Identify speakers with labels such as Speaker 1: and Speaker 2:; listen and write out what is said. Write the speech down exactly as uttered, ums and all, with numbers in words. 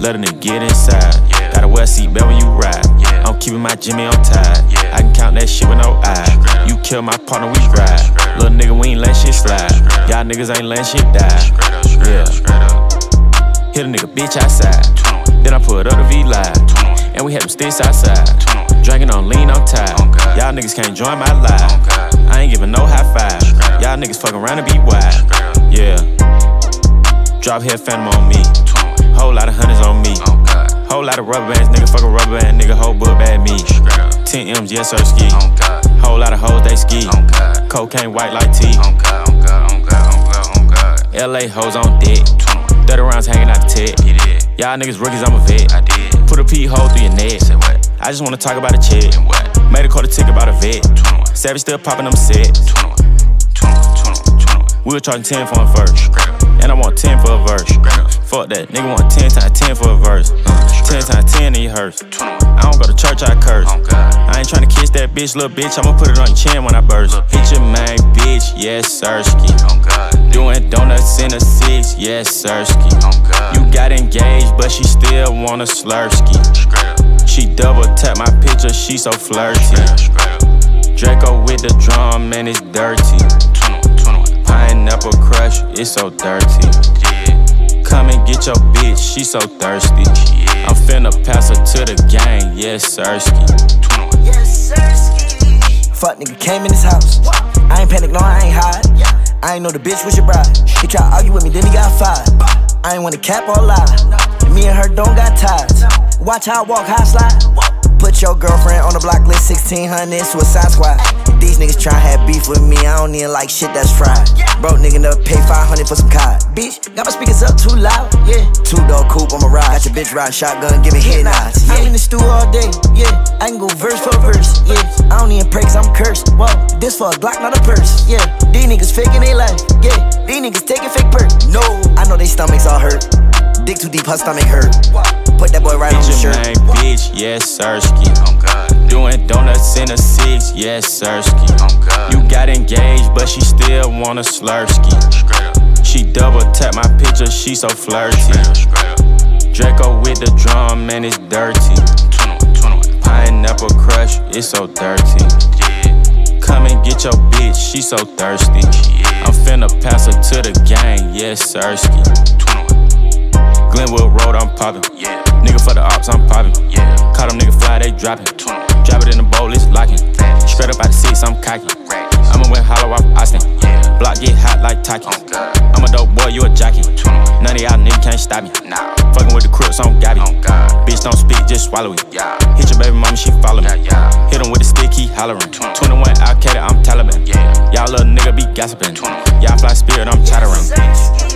Speaker 1: Let a nigga get inside. Yeah. Gotta wear a seatbelt when you ride. Yeah. I'm keeping my Jimmy on tight. Yeah. I can count that shit with no eye. You kill my partner, we ride. Little nigga, we ain't let shit slide. Y'all niggas ain't letting shit die. Yeah. Hit a nigga bitch outside. Then I put up the V-Live. And we had them sticks outside. Drinking on lean, on tide. Y'all niggas can't join my live. I ain't giving no high five. Y'all niggas fucking around and be wide. Yeah. Drop head phantom on me. Whole lot of hundreds on me. Whole lot of rubber bands, nigga. Fuck a rubber band, nigga. Whole book bad me. ten M's, yes sir, ski. Whole lot of hoes, they ski. Cocaine white like tea. L A hoes on deck. thirty rounds hanging out the tech. Y'all niggas rookies, I'm a vet. Put a pee hole through your neck. I just wanna talk about a check. Made a quarter ticket about a vet. Savage still popping them sets. We were charging ten for a verse. And I want ten for a verse. Fuck that, nigga want ten times ten for a verse. Uh, ten times ten in your hearse. I don't go to church, I curse. I ain't tryna kiss that bitch, little bitch. I'ma put it on your chin when I burst. Hit your main bitch, yes sirski. Doing donuts in a six, yes sirski. You got engaged, but she still want a slurski. She double tap my picture, she so flirty. Draco with the drum, man, it's dirty. Pineapple crush, it's so dirty. Come and get your bitch, she so thirsty. I'm finna pass her to the gang, yes sirski.
Speaker 2: Yes sirski. Fuck nigga came in this house. I ain't panic, no I ain't hide. I ain't know the bitch was your bride. He try to argue with me, then he got fired. I ain't wanna cap or lie. Me and her don't got ties. Watch how I walk, how I slide. Put your girlfriend on the block list, sixteen hundred, suicide squad. These niggas try have beef with me, I don't even like shit that's fried. Broke nigga never pay five hundred for some cod. Bitch, got my speakers up too loud, yeah. Two-door coupe on my ride, got your bitch riding shotgun, give me head nods. I'm in the stew all day, yeah. I can go verse for verse, yeah. I don't even pray cause I'm cursed, whoa. This for a Glock, not a purse, yeah. These niggas faking they life, yeah. These niggas taking fake perks, no. I know they stomachs all hurt. Dick too deep, her stomach hurt. Put that boy right on the shirt.
Speaker 1: Hit your main bitch, yes sirski. Doing donuts in a six, yes sirski. You got engaged, but she still want a slurski. She double tap my picture, she so flirty. Draco with the drum, man, it's dirty. Pineapple crush, it's so dirty. Come and get your bitch, she so thirsty. I'm finna pass her to the gang, yes sirski. Glenwood Road, I'm poppin'. Yeah. Nigga for the ops, I'm poppin'. Yeah. Caught them nigga fly, they droppin'. Drop it in the bowl, it's lockin'. Straight up out the six, I'm cocky. I'ma win hollow off Austin. Yeah. Block get hot like Taki. Oh, I'm a dope boy, you a jockey. None of y'all niggas can't stop me. Nah. Fuckin' with the Crips on Gabby. Oh, bitch don't speak, just swallow it. Yeah. Hit your baby mama, she follow me. Yeah, yeah. Hit him with the stick, he hollerin'. twenty-one Al Qaeda, I'm Taliban. Yeah. Y'all little nigga be gossipin'. Y'all fly spirit, I'm chattering.